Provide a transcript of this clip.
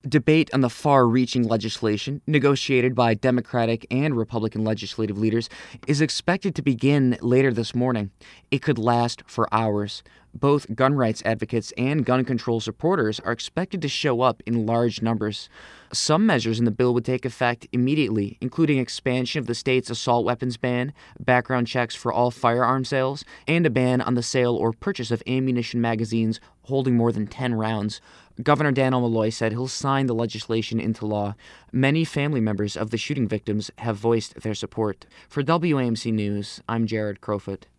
Debate on the far-reaching legislation, negotiated by Democratic and Republican legislative leaders, is expected to begin later this morning. It could last for hours. Both gun rights advocates and gun control supporters are expected to show up in large numbers. Some measures in the bill would take effect immediately, including expansion of the state's assault weapons ban, background checks for all firearm sales, and a ban on the sale or purchase of ammunition magazines holding more than 10 rounds. Governor Dannel Malloy said he'll sign the legislation into law. Many family members of the shooting victims have voiced their support. For WAMC News, I'm Jared Crowfoot.